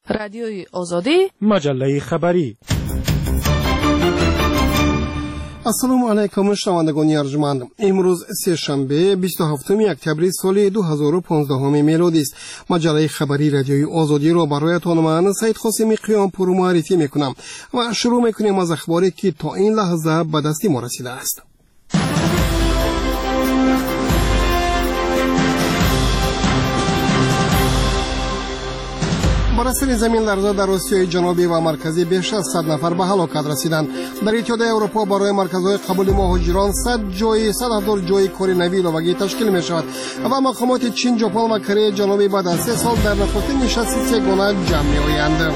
رادیوی آزادی، مجله خبری. السلام علیکم شنوندگان ارجمند. امروز سه شنبه 27 اکتبر سال 2015 میلادی است. مجله خبری رادیوی آزادی را برایتان من سید قاسمی قیامپور معرفی میکنم و شروع میکنیم از اخباری که تا این لحظه به دست ما رسیده است. بر اثر زمین لرزه در آسیای جنوبی و مرکزی بیش از 100 نفر به هلاکت رسیدند. در اتحادیه اروپا برای مرکزهای قبول مهاجران 100,000 جای کار نوی ایلاوگی تشکیل می شود و مقامات چین، ژاپن و کره جنوبی بعد از 3 سال در نخستین نشست سه‌گانه جمع می آیند.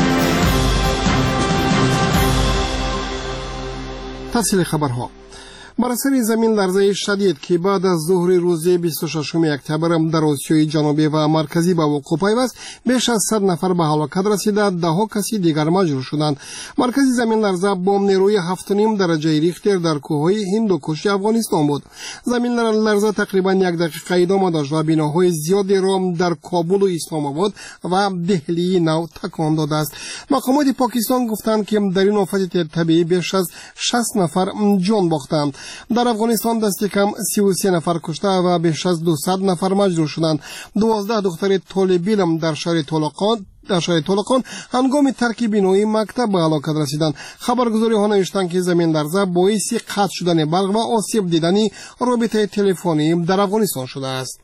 تفصیل خبرها. بر اثر زمین لرزه شدید که بعد از ظهر روز 26 اکتبر در آسیای جنوبی و مرکزی به وقوع پیوست، بیش از 100 نفر به هلاکت رسیده، 10 کسی دیگر مجروح شدند. مرکزی زمین لرزه با نیروی 7.5 درجه ریختر در کوههای هندوکش افغانستان بود. زمین لرزه تقریبا 1 دقیقه ادامه داشت و بناهای زیادی را در کابل و اسلام آباد و دهلی نو تکان داده است. مقامات پاکستان گفتند که در این آفت طبیعی بیش از 60 نفر جان باختند. در افغانستان دست کم 33 نفر کشته و بیش از 200 نفر مجروح شدند. 12 دختر طالب علم در شهر طولقان هنگام ترک بینایی مکتب به هلاکت رسیدند. خبرگزاری ها نوشتند که زمین لرزه باعث قطع شدن برق و آسیب دیدنی رابطه تلفنی در افغانستان شده است.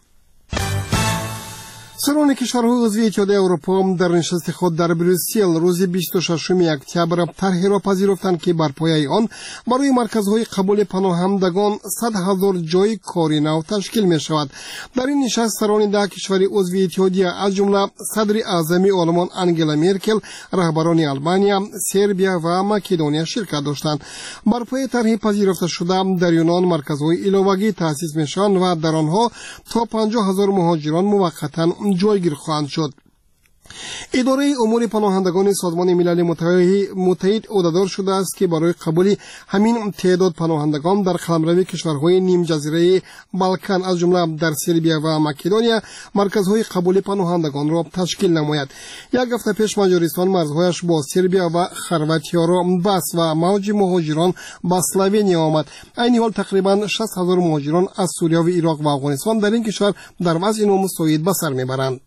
سران کشورهای عضو اتحادیه اروپا در نشست خود در بروکسل روز 26 اکتبر طرحی را پذیرفتند که بر پایه آن برای مرکزهای قبول پناهندگان 100,000 جای کاری نو تشکیل می شود. در این نشست سران 10 کشور عضو اتحادیه از جمله صدر اعظم آلمان آنگلا مرکل، رهبران آلمانیا، سربیا و مکدونیا شرکت داشتند. بر پایه طرحی پذیرفته شده در یونان مرکزهای ایلاوگی تأسیس می شوند و در آنها تا 50,000 مهاجران موقتا جایگیر خواهند شد. اداره امور پناهندگان سازمان ملل متحد عهدهدار شده است که برای قبول همین تعداد پناهندگان در قلمرو کشورهای نیم جزیره بالکان از جمله در سربیا و مکدونیا مرکزهای قبول پناهندگان را تشکیل نماید. 1 هفته پیش مجارستان مرزهایش با سربیا و خرواتیا را بست و موج مهاجران به اسلوونیا آمد. این حال تقریبا 60,000 مهاجران از سوریه و عراق و افغانستان در این کشور در وضع نامساعد به سر میبرند.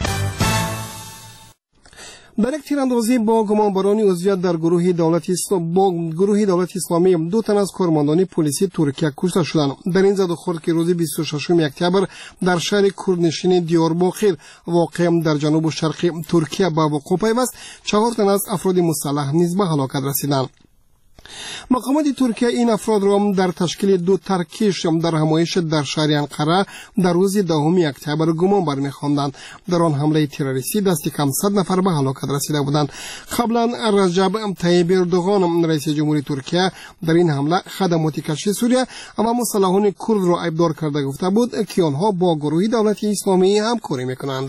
در یک تیراندازی با گمانبران عضویت در گروه دولت اسلامی 2 تن از کارمندان پلیسی ترکیه کشته شدند. در این زد و خورد که روز 26 اکتبر در شهر کردنشین دیارباکر واقع در جنوب و شرق ترکیه به وقوع پیوست، 4 تن از افراد مسلح نیز به هلاکت رسیدند. مقامات ترکیه این افراد را در تشکیل 2 ترکش در همایش در شهر انقره در روز 10 اکتبر گمان بر می‌خواندند. در آن حمله تروریستی دست کم 100 نفر به هلاکت رسیده بودند. قبلا رجب طیب اردوغان رئیس جمهوری ترکیه در این حمله خدمات کشی سوریه و مسلحان کرد را عیبدار کرده گفته بود که آنها با گروه دولت اسلامی همکاری می‌کنند.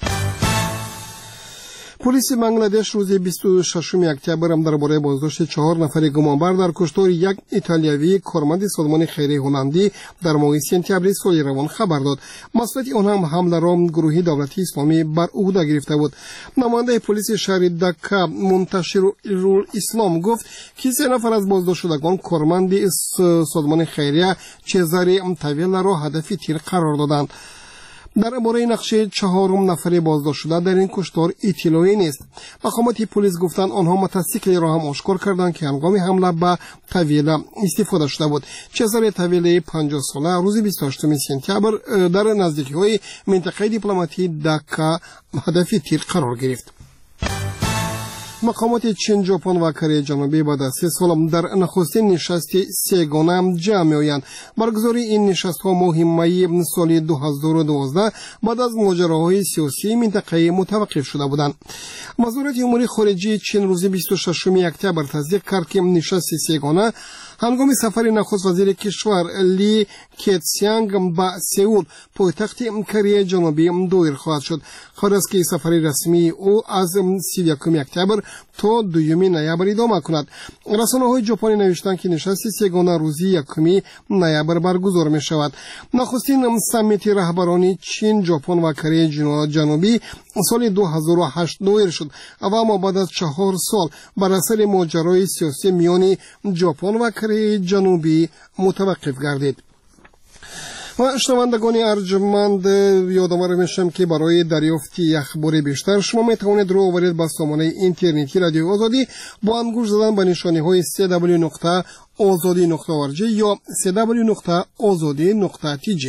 پلیس بنگلادش روز 26 اکتبر درباره بازداشت 4 نفر گمانبر در کشتار یک ایتالیایی کارمند سازمان خیریه هلندی در ماه سپتامبر سال روان خبر داد. مسئولیت آن حمله را گروه دولت اسلامی بر عهده گرفته بود. نماینده پلیس شهر دکا منتشرالاسلام گفت که 3 نفر از بازداشت شدگان کارمند سازمان خیریه چزاری تاویلا را هدف تیر قرار دادند. درباره نقشه 4 نفر بازداشت شده در این کشتار اطلاعی نیست. مقامات پلیس گفتند آنها موتورسیکلی را هم آشکار کردند که هنگام حمله به طویله استفاده شده بود. چزار طویله 50 ساله روز 28 سپتامبر در نزدیکی‌های منطقه دیپلماتی دکا هدف تیر قرار گرفت. مقامات چین، ژاپن و کره جنوبی بعد از 3 سال در نخستین نشست سه‌گانه جمع می‌آیند. برگزاری این نشست‌ها مهمه سال 2012 بعد از ماجراهای سیاسی منطقه متوقف شده بودند. وزارت امور خارجه چین روز 26 اکتبر تصدیق کرد که نشست سه‌گانه هنگام سفر نخست وزیر کشور لی کیتسیانگ به سئول پایتخت کره جنوبی دایر خواهد شد. خبر است که سفر رسمی او از 31 اکتبر تا 2 نوامبر ادامه کند. رسانه‌های ژاپنی نوشتند که نشست سه‌گانه روز 1 نوامبر برگزار می شود. نخستین سمیت رهبران چین، ژاپن و کره جنوبی سال 2008 دایر شد و اما بعد از 4 سال بر اثر ماجرای سیاسی میان ژاپن و کره جنوبی متوقف گردید. و شنوندگان ارجمند، یادآور میشم که برای دریافت اخبار بیشتر شما میتوانید رو آورید به سامانه اینترنتی رادیو آزادی با انگوش زدن به نشانی های www.azadi.org یا www.azadi.tj.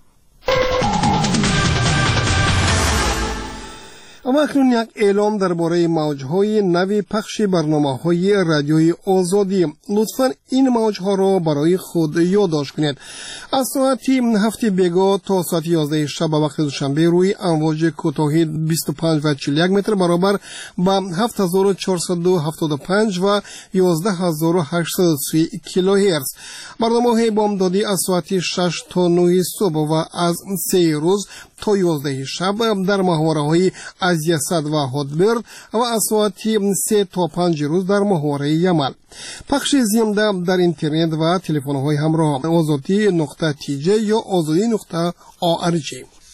اما اکنون یک اعلام درباره موجهای نوی پخش برنامه‌های رادیوی آزادی. لطفاً این موجها را برای خود یادداشت کنید. از ساعت 7 بیگاه تا ساعت 11 شب وقت دوشنبه روی امواج کوتاهی 25 و 41 متر برابر با 7475 و 11830 کیلوهرتز. برنامه‌های بامدادی از ساعت 6 تا 9 صبح و از 3 روز تا 11 شب در محوره‌های از یسد و هودبرد و از ساعت 3 تا 5 روز در محوره یمل. پخش زنده در اینترنت و تلفن‌های همراه azadi.tj یا azadi.org.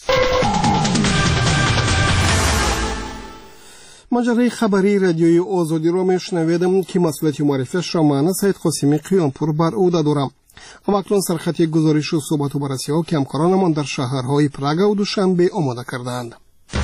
مجره خبری رادیوی آزادی را میشنویدم که مسئولیت معرفیش را من سید قاسمی قیامپور بر عهده دارم. و اکنون سرخط گزارش و صحبت و بررسی ها که همکارانمان در شهرهای پراگ و دوشنبه آماده کردند.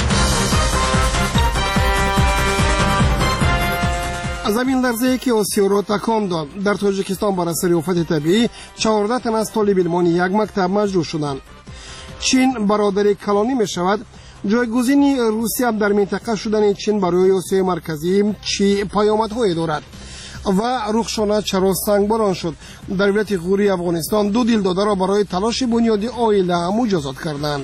زمین لرزه‌ای که آسیا را تکان داد. در تاجیکستان بر اثر آفت طبیعی 14 تن از طالب علمان یک مکتب مجروح شدند. چین برادر کلانی می شود. جایگزین روسیه در منطقه شدن چین برای آسیای مرکزی چی پیامدهایی دارد؟ و رخشانه چرا سنگباران شد؟ در ولایت غوری افغانستان 2 دلداده را برای تلاش بنیادی عائله مجازات کردند.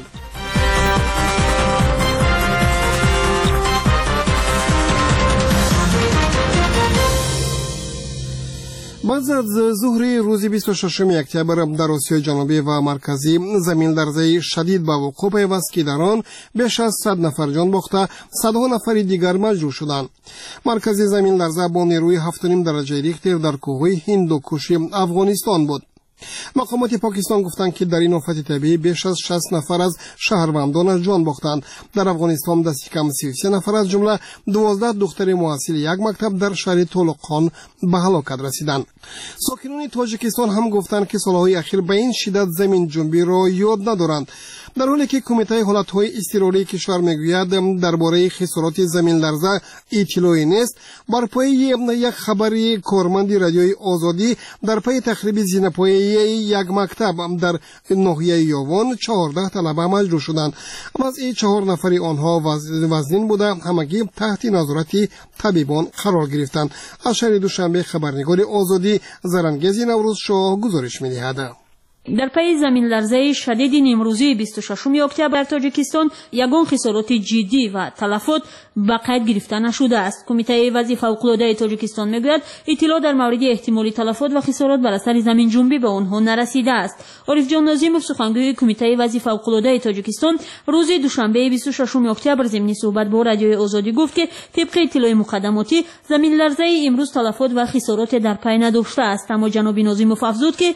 بعد از ظهر روز 26 اکتبر در آسیای جنوبی و مرکزی زمین لرزه شدید به وقوع پیوست که در آن بیش از 100 نفر جان باخته، صدها نفر دیگر مجروح شدند. مرکزی زمین لرزه با نیروی 7.5 درجه ریختر در کوه هندوکوش افغانستان بود. مقامات پاکستان گفتند که در این آفت طبیعی بیش از 60 نفر از شهروندان جان باختند. در افغانستان دست کم 33 نفر از جمله 12 دختر محصل یک مکتب در شهر طولقان به هلاکت رسیدند. ساکنان تاجیکستان هم گفتند که سالهای اخیر به این شدت زمین جنبی را یاد ندارند، در حالی که کمیته حالتهای اضطراری کشور میگوید درباره خسارات زمین لرزه اطلاعی نیست. بر پای یک خبری کارمند رادیوی آزادی در پی تخریب زینه‌پای یک مکتب در ناحیه یاوان 14 طلبه مجروح شدند. از این 4 نفر آنها وزنین بوده، همگی تحت نظارت طبیبان قرار گرفتند. از شهر دوشنبه خبرنگار آزادی زرنگیز نوروز شاه گزارش می‌دهد. در پی زمین لرزه شدید امروزی 26 اکتبر در تاجیکستان یگان خسارات جدی و تلفات به قید گرفته نشده است. کمیته وضع فوق‌العاده تاجیکستان میگوید اطلاع در مورد احتمالی تلفات و خسارات بر اثر زمین جنبی به آنها نرسیده است. عارف جان ناظم، سخنگوی کمیته وضع فوق‌العاده تاجیکستان، روز دوشنبه 26 اکتبر ضمن صحبت با رادیوی آزادی گفت که طبق اطلاع مقدماتی زمین لرزه امروز تلفات و خسارات در پی نداشته است. اما جناب ناظم افزود که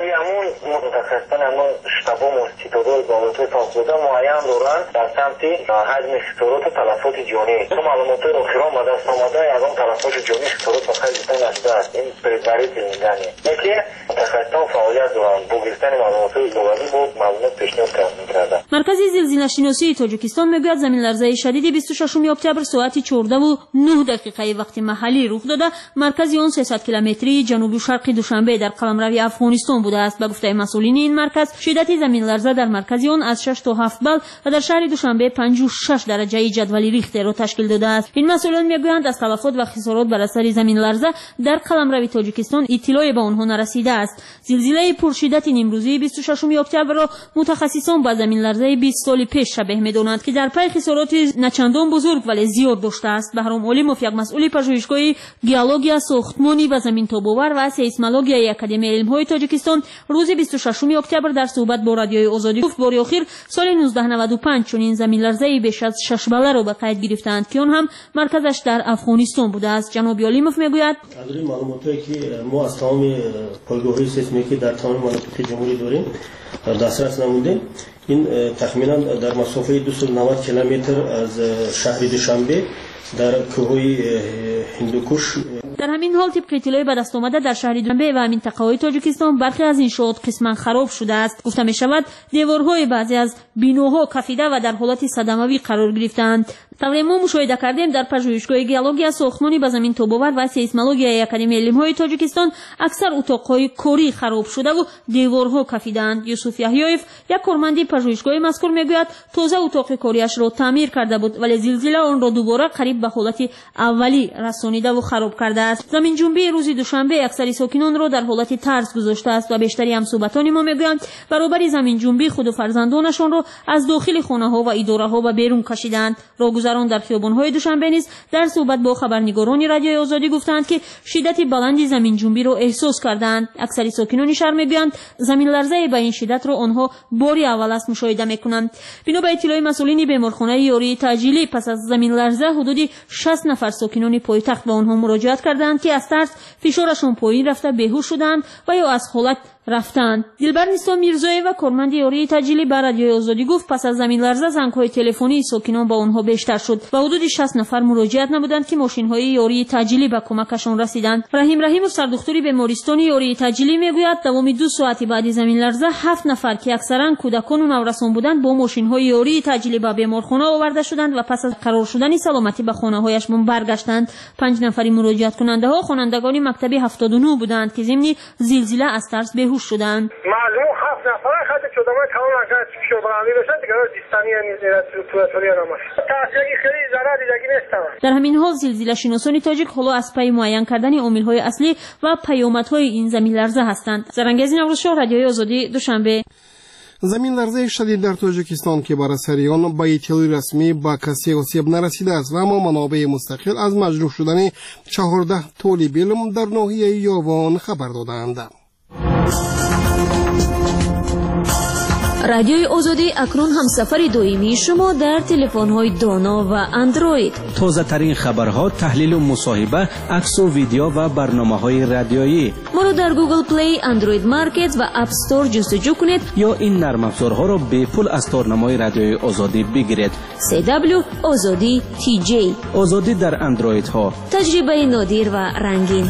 متخصصان اما شتابا مستیدادای بالاتر تاخذ معین دارند در سمت حجم خسارات و تلفات جانی. تو معلومات اخیرا به دست آمده یگان تلفات جانی خسارات به خرج گرفته نشده است. این پریدبری فیلمیدنیه. یکی متخصصان فعالیت دارند با گرفتن معلومات دولتی با معلومات پیشنهاد می‌کردند. مرکز زلزله‌شناسی تاجیکستان میگوید زمین لرزه شدید 26 اکتبر ساعت 14:09 وقت محلی رخ داده. مرکز آن 300 کیلومتری جنوب شرقی دوشنبه در قلمرو افغانستان بوده است. به گفته مسئولین این مرکز شدت زمین لرزه در مرکز آن از 6 تا 7 بال و در شهر دوشنبه 56 درجه جدول ریختر را تشکیل داده است. این مسئولان میگویند از تلفات و خسارات بر اثر زمین لرزه در قلمرو تاجیکستان اطلاعی به آنها نرسیده است. زلزله پرشدت امروزی 26 اکتبر را متخصصان با زمین لرزه 20 سال پیش شبیه می‌دانند که در پی خسارات نچندان بزرگ ولی زیاد داشته است. بهرام علیموف، یک مسئول پژوهشگاه گئولوژی ساختمانی و زمین تاب‌آور و سیسمولوژی اکادمی علم‌های تاجیکستان، روز 26 اکتبر در صحبت با رادیوی آزادی گفت بار اخیر سال 1995 چنین زمین‌لرزه‌ای بیش از 6 باله را به قید گرفتند که آن هم مرکزش در افغانستان بوده است. جناب علیموف میگوید از معلوماتی که ما از تمام پایگاه‌های سیسمیکی در تمام مناطق جمهوری داریم در دسترس نمونده، این تخمینا در مسافه 290 کیلومتر از شهر دوشنبه در کوههای هندوکوش. در همین حال طبق اطلاعی به دست آمده در شهر دوشنبه و منطقه‌های تاجیکستان برخی از انشاءات قسما خراب شده است. گفته می شود دیوارهای بعضی از بیناها کفیده و در حالت صدموی قرار گرفتند. طبعا ما مشاهده کردیم در پژوهشگاه گیولوژی ساختمانی به زمین تاب‌آور و سیسمولوژی اکادمی علم‌های تاجیکستان اکثر اتاق‌های کاری خراب شده و دیوارها کفیدند. یوسف یحیایف یک کارمند پژوهشگاه مذکور میگوید تازه اتاق کاریش را تعمیر کرده بود ولی زلزله آن را دوباره قریب به حالت اولی رسانیده و خراب کرده است. زمین جنبی روز دوشنبه اکثر ساکنان را در حالت ترس گذاشته است و بیشتری همسوبتان ما میگویند برابر زمین جنبی خود و فرزندانشان را از داخل خانه‌ها و اداره‌ها به بیرون کشیدند. راهگذران در خیابان‌های دوشنبه نیز در صحبت با خبرنگاران رادیوی آزادی گفتند که شدت بلند زمین جنبی را احساس کردند. اکثر ساکنان شهر میگویند زمین لرزه به این شدت را آنها باری اول است مشاهده میکنند. بنا به اطلاع مسئولین بیمارخانه یاری تاجیلی پس از زمین لرزه حدود 60 نفر ساکنان پایتخت به آنها مراجعت کردند که از ترس فشارشان پایین رفته بیهوش شدند و یا از حالت رفتند. دلبر نیستا میرزایه و کارمند یاری تاجیلی به رادیوی آزادی گفت پس از زمین لرزه زنگ‌های تلفنی ساکنان با آنها بیشتر شد و حدود 60 نفر مراجعت نمودند که ماشین‌های یاری تاجیلی به کمکشان رسیدند. رحیم سردختری بیمارستان یاری تاجیلی میگوید دوام 2 ساعت بعد زمین لرزه 7 نفر که اکثرا کودکان و نورسان بودند با ماشین‌های یاری تاجیلی به بیمارخانه آورده شدند و پس از قرار شدن سلامتی به خانه‌هایشان برگشتند. 5 نفری مراجعت کننده‌ها خوانندگان مکتب 79 بودند که ضمن زلزله از ترس شدند. معلوم 7 نفر خاطر شده ما تمام اگر شو برنامه بشن دیگه دیستانی توی نماش تاثیری خیلی ضرر دیگه نیست. در همین حال زلزله شناسان تاجیک حالا از پی معین کردن عامل‌های اصلی و پیامدهای این زمین لرزه هستند. زرنگیز نوروزشاه رادیوی آزادی دوشنبه. زمین لرزه شدید در تاجیکستان که بر اثر آن به اطلاع رسمی به کسی آسیب نرسیده است و اما منابع مستقل از مجروح شدن 14 طالب علم در ناحیه یاوان خبر دادند. رادیوی آزادی اکنون هم سفر دائمی شما در تلفن‌های دانا و اندروید. تازه ترین خبرها، تحلیل و مصاحبه، عکس و ویدیو و برنامه‌های رادیویی. ما را در گوگل پلی، اندروید مارکت و اپ استور جستجو کنید یا این نرم افزارها را به پول از تارنمای رادیوی آزادی بگیرید. CW آزادی TJ. آزادی در اندروید ها. تجربه نادر و رنگین.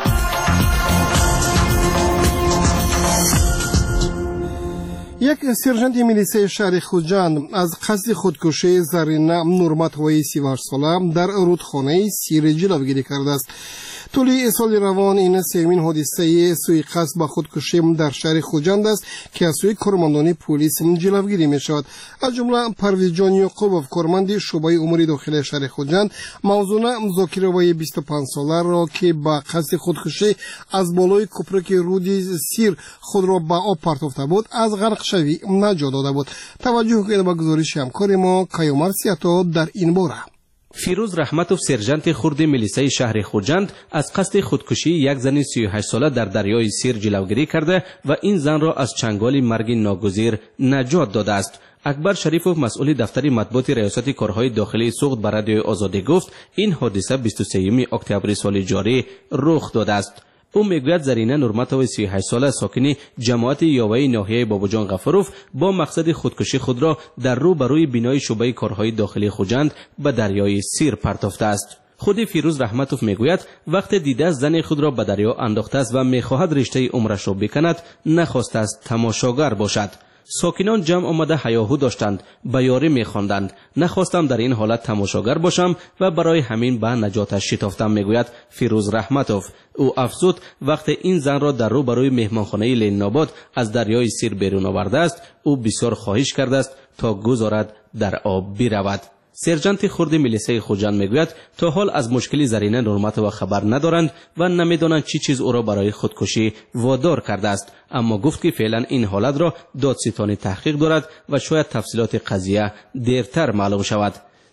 یک سرژانت میلیسه شهر خوجند از قصد خودکشی زرینه نورمت‌های 38 ساله در رودخانه سیر جلوگیری کرده است. طول سال روان این سومین حادثه سوءقصد به خودکشی در شهر خوجند است که از سوی کارمندان پلیس جلوگیری می شود. از جمله پرویز جان یعقوبov کارمند شعبه امور داخلی شهر خوجند موضوع مذاکره 25 ساله را که به قصد خودکشی از بالای کوپرک رود سیر خود را به آب پرتافته بود از غرق شوی نجات داده بود. توجه کنید به گزارش همکار ما کیومر سیاتا در این باره. فیروز رحمتوف سرژانت خرد میلیسه شهر خوجند از قصد خودکشی یک زن 38 ساله در دریای سیر جلوگیری کرده و این زن را از چنگال مرگ ناگزیر نجات داده است. اکبر شریفوف مسئول دفتر مطبوعات ریاست کارهای داخلی سوخت به رادیوی آزادی گفت این حادثه 23 اکتبر سال جاری رخ داده است. او میگوید زرینه نورمتوف 38 ساله ساکن جماعت یاوه ناحیه باباجان غفروف با مقصد خودکشی خود را در روبروی بینای شعبه کارهای داخلی خوجند به دریای سیر پرتافته است. خود فیروز رحمتوف میگوید وقت دیده زن خود را به دریا انداخته است و میخواهد رشته عمرش را بکند نخواسته است تماشاگر باشد. ساکنان جمع آمده هیاهو داشتند، به یاری می‌خواندند. نخواستم در این حالت تماشاگر باشم و برای همین به نجاتش شتافتم، میگوید فیروز رحمتوف. او افزود وقت این زن را در روبروی مهمانخانه لنین‌آباد از دریای سیر بیرون آورده است، او بسیار خواهش کرده است تا گذارد در آب برود. سرژانت خرد میلیسه خوجند میگوید تا حال از مشکلی زرینه نورمتوف خبر ندارند و نمیدانند چی چیز او را برای خودکشی وادار کرده است، اما گفت که فعلا این حالت را دادستانی تحقیق دارد و شاید تفصیلات قضیه دیرتر معلوم شود.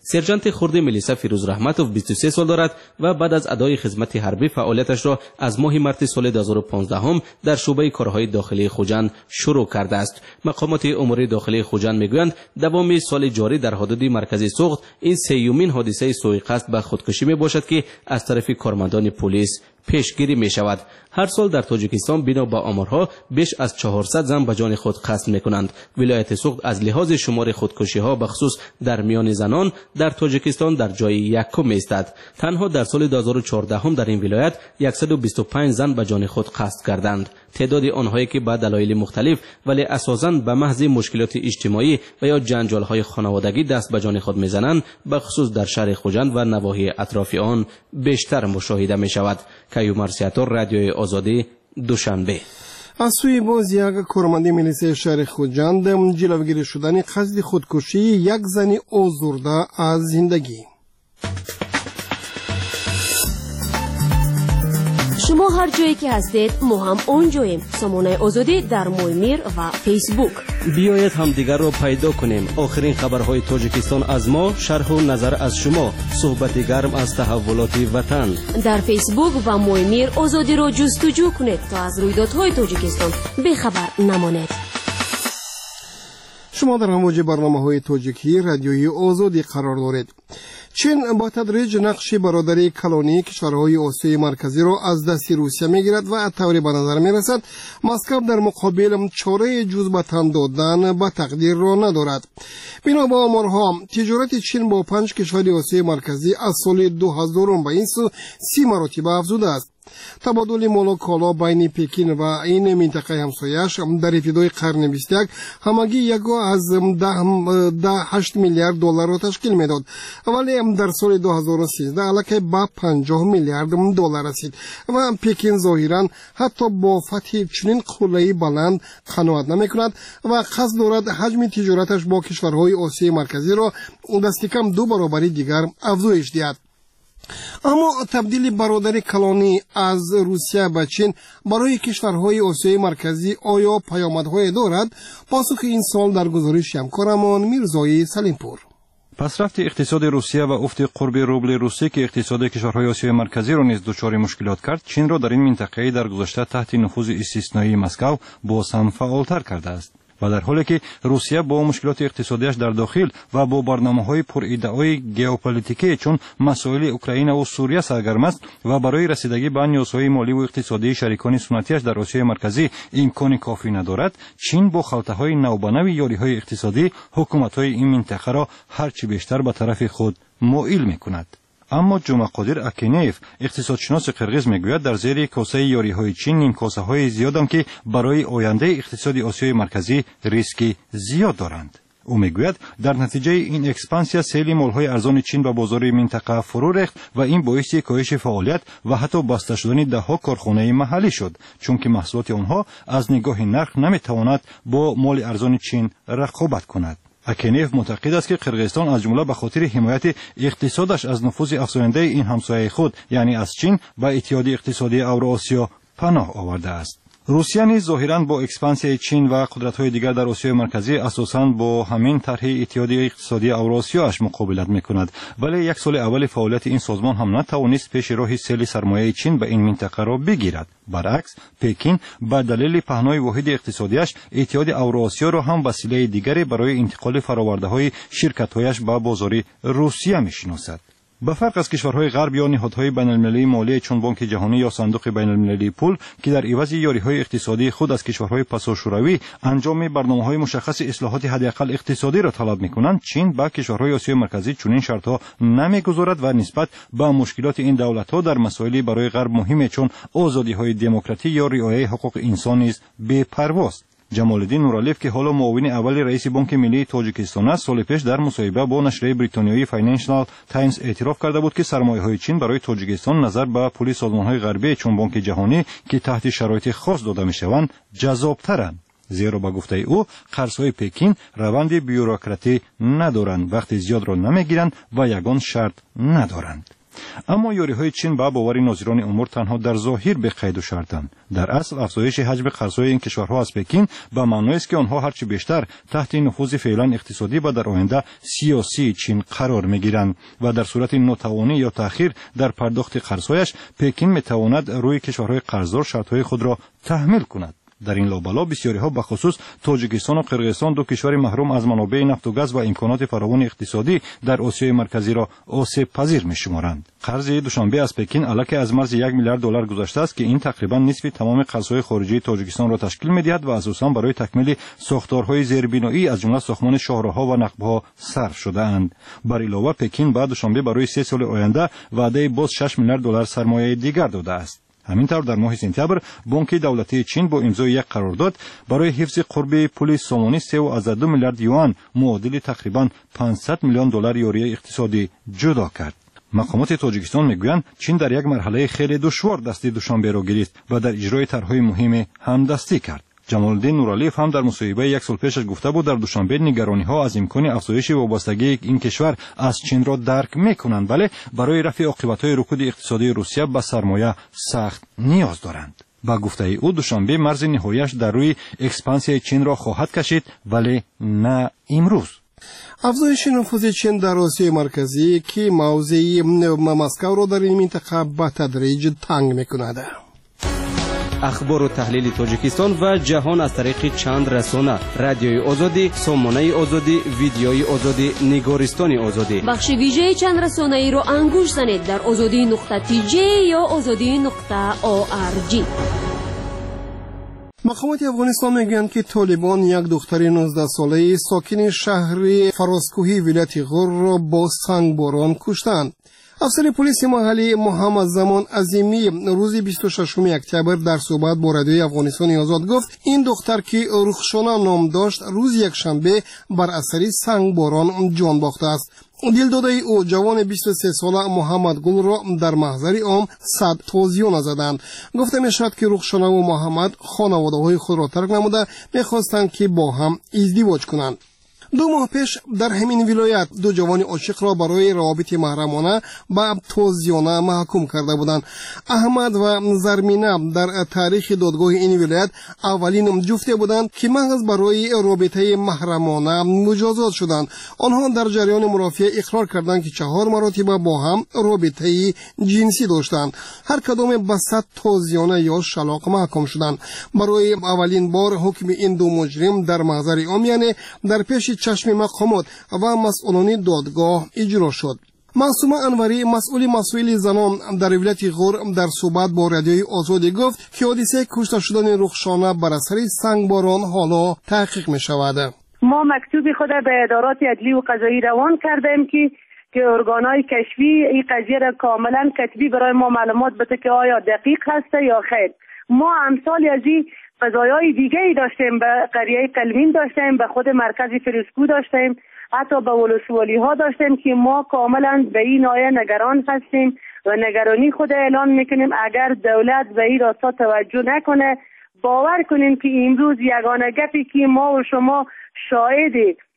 سرجانت خرد ملیسا فیروز رحمتوف 23 سال دارد و بعد از ادای خدمت حربی فعالیتش را از ماه مارس سال 2015 در شعبه کارهای داخلی خوجند شروع کرده است. مقامات امور داخلی خوجند میگویند دوام سال جاری در حدود مرکز سوخت این سیومین حادثه سوء قصد به خودکشی می باشد که از طرف کارمندان پلیس پیشگیری می شود. هر سال در تاجیکستان بنا به آمارها بیش از 400 زن به جان خود قصد می کنند. ولایت سوخت از لحاظ شمار خودکشی ها به خصوص در میان زنان در تاجیکستان در جای یکم ایستد. تنها در سال 2014 در این ولایت 125 زن به جان خود قصد کردند. تعداد آنهایی که به دلایل مختلف ولی اساساً به محض مشکلات اجتماعی و یا جنجال های خانوادگی دست به جان خود میزنند به خصوص در شهر خوجند و نواحی اطراف آن بیشتر مشاهده می شود. کیومر سیاتور، رادیوی آزادی، دوشنبه. از سوی باز یک کارمند ملیسای شهر خوجند جلوگیری شدن قصد خودکشی یک زن آزرده از زندگی. شما هر جایی که هستید ما هم اونجاییم. سامانه آزادی در مویمیر و فیسبوک. بیایید هم دیگر را پیدا کنیم. آخرین خبرهای تاجیکستان از ما، شرح و نظر از شما، صحبت گرم از تحولات وطن. در فیسبوک و مویمیر آزادی را جستجو کنید تا از رویدادهای تاجیکستان بخبر نمانید. شما در امواج برنامه‌های تاجیکی رادیوی آزادی قرار دارید. چین با تدریج نقش برادری کلانی کشورهای آسیای مرکزی را از دست روسیه میگیرد و طوری به نظر میرسد مسکو در مقابل چاره جز به تن دادن به تقدیر را ندارد. بنا به آمارها تجارت چین با 5 کشور آسیای مرکزی از سال 2000 به این سو 30 مراتب افزوده است. تبادل مال و کالا بین پکین و این منطقه همسایش در ابتدای قرن 21 همگی یکو از 8 میلیارد دلار را تشکیل میداد، ولی در سال 2013 علاقه به 50 میلیارد دلار رسید و پکین ظاهرا حتی با فتح چنین قله‌ای بلند قناعت نمیکند و قصد دارد حجم تجارتش با کشورهای آسیای مرکزی را دست کم 2 برابری دیگر افزایش دهد. اما تبدیل برادری کلانی از روسیه به چین برای کشورهای آسیای مرکزی آیا پیامدهای دارد؟ پاسخ این سال در گزارش همکارمان میرزای سلیمپور. پسرفت اقتصاد روسیه و افت قرب روبل روسی که اقتصاد کشورهای آسیای مرکزی را نیز دچار مشکلات کرد، چین را در این منطقه در گذشته تحت نفوذ استثنایی مسکو باز هم فعالتر کرده است. و در حالی که روسیه با مشکلات اقتصادیش در داخل و با برنامه‌های پرایده‌های ژئوپلیتیکی چون مسائل اوکراین و سوریه سرگرم است و برای رسیدگی به نیازهای مالی و اقتصادی شریکان سنتیش در آسیای مرکزی امکان کافی ندارد، چین با خلطه‌های نوبنو یاری‌های اقتصادی حکومت‌های این منطقه را هرچی بیشتر به طرف خود مائل می‌کند. اما جمعقادر اکینیف اقتصادشناس قرغیز میگوید در زیر کاسه یاری‌های چین نیم کاسه های زیادم که برای آینده اقتصاد آسیای مرکزی ریسکی زیاد دارند. او میگوید در نتیجه این اکسپانسیا سیل مال‌های ارزان چین به بازار منطقه فرو ریخت و این باعث کاهش فعالیت و حتی بسته شدن ده‌ها کارخانه محلی شد، چون که محصولات آنها از نگاه نرخ نمیتواند با مال ارزان چین رقابت کند. اکینیف معتقد است که قرغیزستان از جمله به خاطر حمایت اقتصادش از نفوذ افزاینده این همسایه خود یعنی از چین به اتحادیه اقتصادی اوراسیا پناه آورده است. روسیه نیز ظاهراً با اکسپانسیای چین و قدرت‌های دیگر در آسیای مرکزی اساساً با همین طرح اتحادیه اقتصادی اوراسیاش مقابلت می‌کند، ولی یک سال اول فعالیت این سازمان هم نتوانست پیش راه سیل سرمایه چین به این منطقه را بگیرد. برعکس پکین به دلیل پهنای واحد اقتصادیش اتحادیه اوراسیا را هم وسیله دیگری برای انتقال فرآورده‌های شرکت‌هایش به بازار روسیه می‌شناسد. به فرق از کشورهای غرب یا نهادهای بین‌المللی مالی چون بانک جهانی یا صندوق بین‌المللی پول که در عوض یاری‌های اقتصادی خود از کشورهای پساشوروی انجام برنامه‌های مشخص اصلاحات حداقل اقتصادی را طلب می‌کنند، چین به کشورهای آسیای مرکزی چنین شرط‌ها نمی‌گذارد و نسبت به مشکلات این دولت‌ها در مسائلی برای غرب مهم چون آزادی‌های دموکراتیک یا رعایت حقوق انسان نیز بی‌پرواست. جمال‌الدین نورالیف که حالا معاون اول رئیس بانک ملی تاجیکستان است، سال پیش در مصاحبه با نشریه بریتانیایی فاینانشال تایمز اعتراف کرده بود که سرمایه‌های چین برای تاجیکستان نظر به پول سازمان‌های غربی چون بانک جهانی که تحت شرایط خاص داده می‌شوند جذاب‌ترند. زیرا با گفته او قرض‌های پکین روند بیوروکراتی ندارند، وقت زیاد را نمی‌گیرند و یگان شرط ندارند. اما یاری‌های چین با باور ناظران امور تنها در ظاهر به قید و شرطند. در اصل افزایش حجم قرض‌های این کشورها از پکین به معنی است که آنها هرچی بیشتر تحت نفوذ فعلا اقتصادی و در آینده سیاسی چین قرار می‌گیرند و در صورت ناتوانی یا تأخیر در پرداخت قرض‌هایش پکین می‌تواند روی کشورهای قرضدار شرط‌های خود را تحمیل کند. در این لابلا بسیاری‌ها به خصوص تاجیکستان و قرقیزستان دو کشور محروم از منابع نفت و گاز و امکانات فراوان اقتصادی در آسیای مرکزی را آسیب پذیر می‌شمارند. قرض دوشنبه از پکین علاوه از مرز 1 میلیارد دلار گذشته است که این تقریبا نصف تمام قرض‌های خارجی تاجیکستان را تشکیل می‌دهد و اساساً برای تکمیل ساختارهای زیربنایی از جمله ساختمان شاهراه‌ها و نقب‌ها صرف شده‌اند. بر علاوه پکین بعد دوشنبه برای 3 سال آینده وعده باز 6 میلیارد دلار سرمایه دیگر داده است. همینطور در ماه سپتامبر بانک دولتی چین با امضای یک قرارداد برای حفظ قرب پل سامانی 3.2 میلیارد یوان معادل تقریبا 500 میلیون دلار یاری اقتصادی جدا کرد. مقامات تاجیکستان میگویند چین در یک مرحله خیلی دشوار دست دوشنبه را گرفت و در اجرای طرح‌های مهم همدستی کرد. جمال الدین نورالیف هم در مصاحبه یک سال پیشش گفته بود در دوشنبه نگرانی‌ها از امکان افزایش وابستگی این کشور از چین را درک می‌کنند، ولی برای رفع عاقبت‌های رکود اقتصادی روسیه به سرمایه سخت نیاز دارند. با گفته او دوشنبه مرز نهاییش در روی اکسپانسیون چین را خواهد کشید، ولی نه امروز. افزایش نفوذ چین در آسیای مرکزی که موضع مسکو را در این منطقه به تدریج تنگ می‌کند. اخبار و تحلیل تاجیکستان و جهان از طریق چند رسانه: رادیوی آزادی، سامانه آزادی، ویدیوی آزادی، نگارستان آزادی. بخش ویژه چند رسانه ای را انگوش زنید در azadi.tj یا azadi.org. مقامات افغانستان میگویند که طالبان یک دختر 19 ساله ساکن شهر فراسکوهی ولایت غور را با سنگباران کشتند. افسر پلیس محلی محمد زمان عظیمی روز 26 اکتبر در صحبت با رادیوی افغانستان آزاد گفت این دختر که رخشانه نام داشت روز یکشنبه بر اثر سنگباران جان باخته است. دلداده او جوان 23 ساله محمد گل را در محضر عام 100 تازیانه زدند. گفته میشد که رخشانه و محمد خانواده‌های خود را ترک نموده میخواستند که با هم ازدواج کنند. 2 ماه پیش در همین ولایت 2 جوان عاشق را برای روابط محرمانه به تازیانه محکوم کرده بودند. احمد و زرمینه در تاریخ دادگاه این ولایت اولین جفته بودند که محض برای رابطه محرمانه مجازات شدند. آنها در جریان مرافعه اقرار کردند که 4 مرتبه با هم رابطه جنسی داشتند. هر کدام به 100 تازیانه یا شلاق محکوم شدند. برای اولین بار حکم این 2 مجرم در محضر عام یعنی در پیش چشم مقامات و مسئولان دادگاه اجرا شد. معصومه انوری مسئول زنان در ولایت غور در صحبت با رادیوی آزادی گفت که حادثه کشته شدن رخشانه بر اثر سنگباران حالا تحقیق می شود. ما مکتوب خود به ادارات عدلی و قضایی روان کردیم که ارگانهای کشفی این قضیه را کاملا کتبی برای ما معلومات بده که آیا دقیق هست یا خیر. ما امثال از این قضایای دیگه ای داشتیم، به قریه قلمین داشتیم، به خود مرکز فرسکو داشتیم، حتی به ولسوالی ها داشتیم که ما کاملا به این آیه نگران هستیم و نگرانی خود اعلان میکنیم. اگر دولت به این راستا توجه نکنه، باور کنیم که امروز یگانه گپی که ما و شما شاهد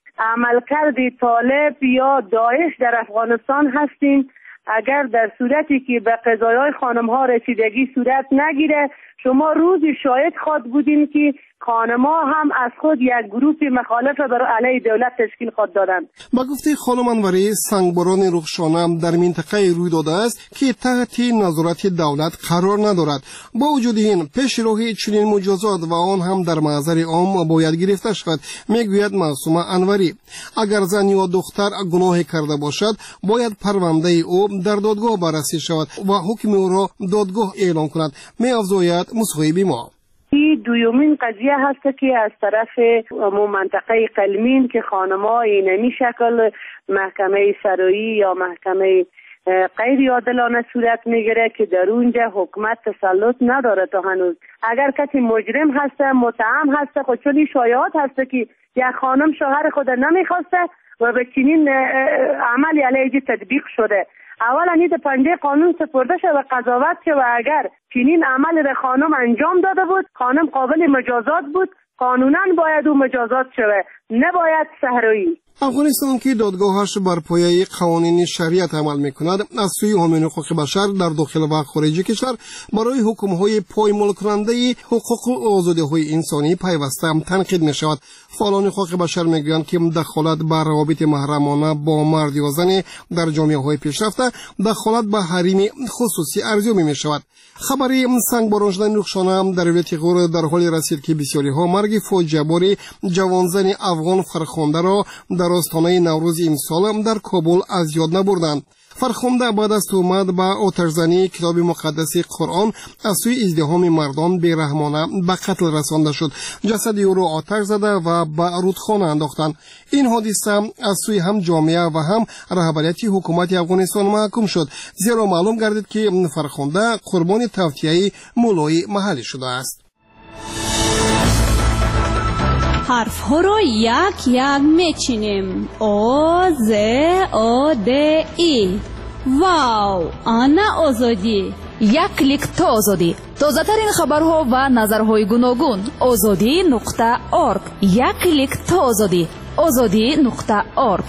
عملکرد طالب یا داعش در افغانستان هستیم. اگر در صورتی که به قضایای خانم ها رسیدگی صورت نگیره، شما روزی شاهد خواهد بودین که خانم‌ها هم از خود یک گروه مخالف برای علیه دولت تشکیل خود دادند. با گفته خانم انوری سنگباران رخشانه در منطقه روی داده است که تحت نظارت دولت قرار ندارد. با وجود این پیش روی چنین مجازات و آن هم در محضر عام باید گرفته شود. میگوید معصومه انوری اگر زن یا دختر گناهی کرده باشد باید پرونده او در دادگاه بررسی شود و حکم او را دادگاه اعلام کند. می‌افزاید مصاحبه ما این دومین قضیه هست که از طرف منطقه قلمین که خانم‌ها اینمی شکل محکمه سرایی یا محکمه غیر عادلانه صورت میگیره که در اونجا حکومت تسلط نداره تا هنوز. اگر کسی مجرم هسته متهم هسته خود چون شایعات هسته که یک خانم شوهر خود نمیخواسته و به چنین عملی علیه تطبیق شده، اولا این پنجه قانون سپرده شد و قضاوت شد و اگر چنین عمل به خانم انجام داده بود خانم قابل مجازات بود، قانونا باید او مجازات شود، نباید صحرایی. افغانستان که دادگاهش بر پایه قوانین شریعت عمل میکند، از سوی حامیان حقوق بشر در داخل و خارج کشور برای حکم‌های پایمال کننده حقوق و آزادی‌های انسانی پیوسته تنقید می‌شود. فعالان حقوق بشر میگویند که دخالت به روابط محرمانه با مرد یا زن در جامعه‌های پیشرفته دخالت به حریم خصوصی ارزیابی می‌شود. خبری سنگباران شدن رخشانه در ولایت غور در حالی رسید که بسیاری ها مرگ فاجعه بار جوانزن افغان فرخنده را در آستانه نوروز امسال در کابل از یاد نبردند. فرخنده بعد از تهمت به آتش‌زنی کتاب مقدس قرآن از سوی ازدحام مردان بی‌رحمانه به قتل رسانده شد. جسد او را آتش زده و به رودخانه انداختند. این حادثه از سوی هم جامعه و هم رهبریت حکومت افغانستان محکوم شد، زیرا معلوم گردید که فرخنده قربان توطئه مولای محلی شده است. حرف ها را یک یک میچینیم. او ز او د ای. واو، آنا آزادی. یک کلیک تا آزادی. تازه ترین خبرها و نظرهای گوناگون. azadi.org. یک کلیک تا آزادی. azadi.org.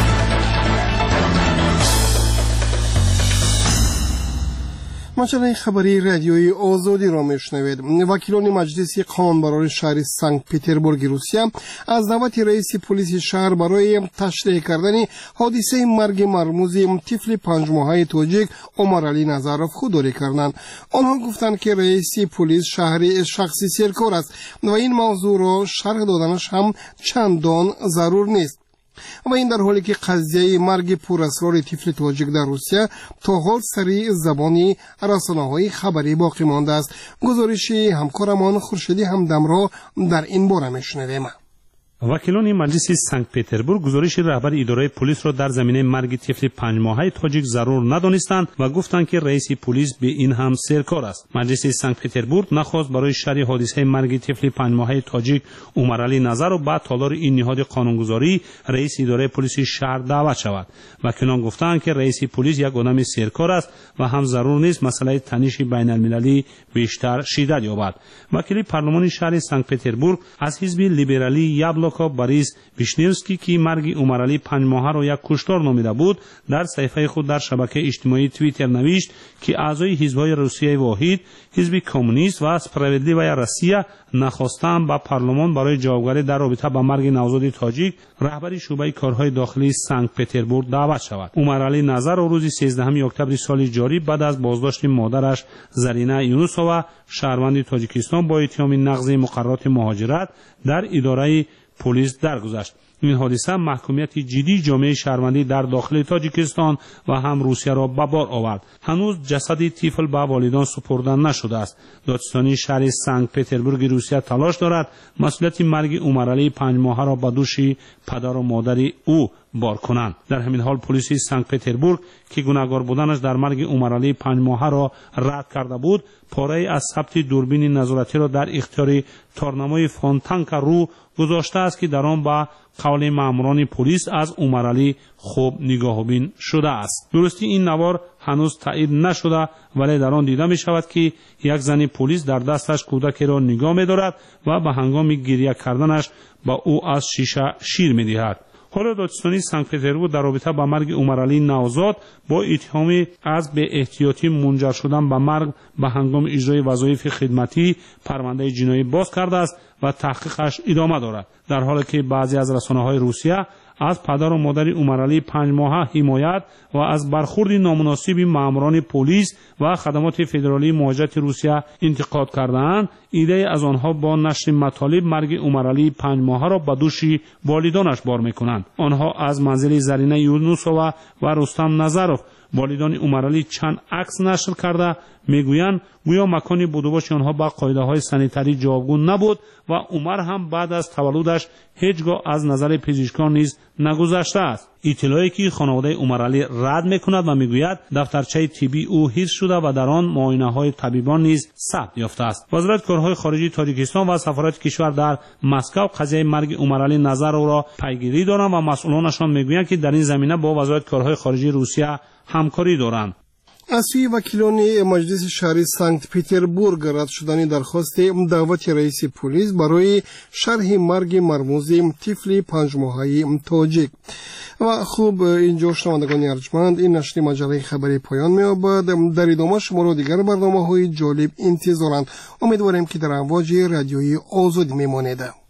مجله خبری رادیوی آزادی را میشنوید. وکیلان مجلس قانونبران شهر سنت پترزبورگ روسیه از دعوت رئیس پلیس شهر برای تشریح کردن حادثه مرگ مرموز طفل 5 ماهه تاجیک عمرعلی نظرов خودداری کردند. آنها گفتند که رئیس پلیس شهری شخصی سرکار است و این موضوع را شرح دادنش هم چندان ضرور نیست. و این در حالی که قضیه مرگ پراسرار طفل تاجیک در روسیه تا حال سری زبانی رسانه‌های خبری باقی مانده است. گزارش همکارمان خورشیدی همدم را در این باره میشنویم. وکیلان مجلس سنت پترزبورگ گزارش رهبر اداره پلیس را در زمینه مرگ طفل 5 ماهه تاجیک ضرور ندانستند و گفتند که رئیس پلیس به این هم سرکار است. مجلس سنت پترزبورگ نخواست برای شرح حادثه مرگ طفل 5 ماهه تاجیک عمرعلی نظر و بعد تالار این نهاد قانونگذاری رئیس اداره پلیس شهر دعوت شود. وکیلان گفتند که رئیس پلیس یک آدم سرکار است و هم ضرور نیست مسئله تنش بین المللی بیشتر شدت یابد. وکیل پارلمان شهر سنت پترزبورگ از حزب لیبرالی یابلوکا باریس ویشنیوسکی که مرگ عمرعلی 5 ماهه را یک کشتار نامیده بود در صفحه خود در شبکه اجتماعی توییتر نوشت که اعضای حزب‌های روسیه واحد، حزب کمونیست و سپراvedlivoye روسیه نخواستند با پارلمان برای جوابگویی در رابطه با مرگ نوزاد تاجیک رهبر شعبه کارهای داخلی سنت پترزبورگ دعوت شود. عمرعلی نظر روز 13 اکتبر سال جاری بعد از بازداشت مادرش زرینه یونوسووا شهروند تاجیکستان با اتهام نقض مقررات مهاجرت در اداره پلیس درگذشت. این حادثه محکومیت جدی جامعه شهروندی در داخل تاجیکستان و هم روسیه را به بار آورد. هنوز جسد طفل به والدان سپرده نشده است. دادستانی شهر سنت پترزبورگ روسیه تلاش دارد مسئولیت مرگ عمرعلی 5 ماهه را به دوش پدر و مادر او بار کنند. در همین حال پلیس سنت پترزبورگ که گناهکار بودنش در مرگ عمرعلی 5 ماهه را رد کرده بود، پاره از ثبت دوربین نظارتی را در اختیار تارنمای فونتانکا رو گذاشته است که در آن با قول ماموران پلیس از عمرعلی خوب نگاهبین شده است. درستی این نوار هنوز تایید نشده ولی در آن دیده می شود که یک زن پلیس در دستش کودکی را نگاه می دارد و به هنگام گریه کردنش با او از شیشه شیر می دهد. حالا دادستانی سنت پترزبورگ در رابطه با مرگ عمرعلی نوزاد با اتهام از به احتیاطی منجر شدن به مرگ به هنگام اجرای وظایف خدمتی پرونده جنایی باز کرده است و تحقیقش ادامه دارد. در حالی که بعضی از رسانه‌های روسیه از پدر و مادر عمرعلی 5 ماهه حمایت و از برخورد نامناسب ماموران پلیس و خدمات فدرالی مهاجرت روسیه انتقاد کردند، ایده از آنها با نشر مطالب مرگ عمرعلی 5 ماهه را به دوش والدانش بار می‌کنند. آنها از منزل زرینه یونوسووا و رستم نظرov والدان عمرعلی چند عکس نشر کرده میگویند گویا مکان بودوباش آنها با قاعده‌های سانیتری جوابگو نبود و عمر هم بعد از تولدش هیچگاه از نظر پزشکان نیز نگذشته است. اطلاعی که خانواده عمرعلی رد میکند و میگوید دفترچه طبی او حفظ شده و در آن معاینه‌های طبیبان نیز ثبت یافته است. وزارت کارهای خارجی تاجیکستان و سفارت کشور در مسکو قضیه مرگ عمرعلی نظرov را پیگیری دارند و مسئولانشان میگویند که در این زمینه با وزارت کارهای خارجی روسیه همکاری دارند. از سوی وکیلان مجلس شهری سنت پتربورگ رد شدن درخواست دعوت رئیس پلیس برای شرح مرگ مرموز طفل 5 ماهه تاجیک. و خوب اینجا شنوندگان ارجمند، این نشر مجله خبری پایان می‌یابد. در ادامه شما را دیگر برنامه‌های جالب انتظارند. امیدواریم که در امواج رادیویی آزادی میمانید.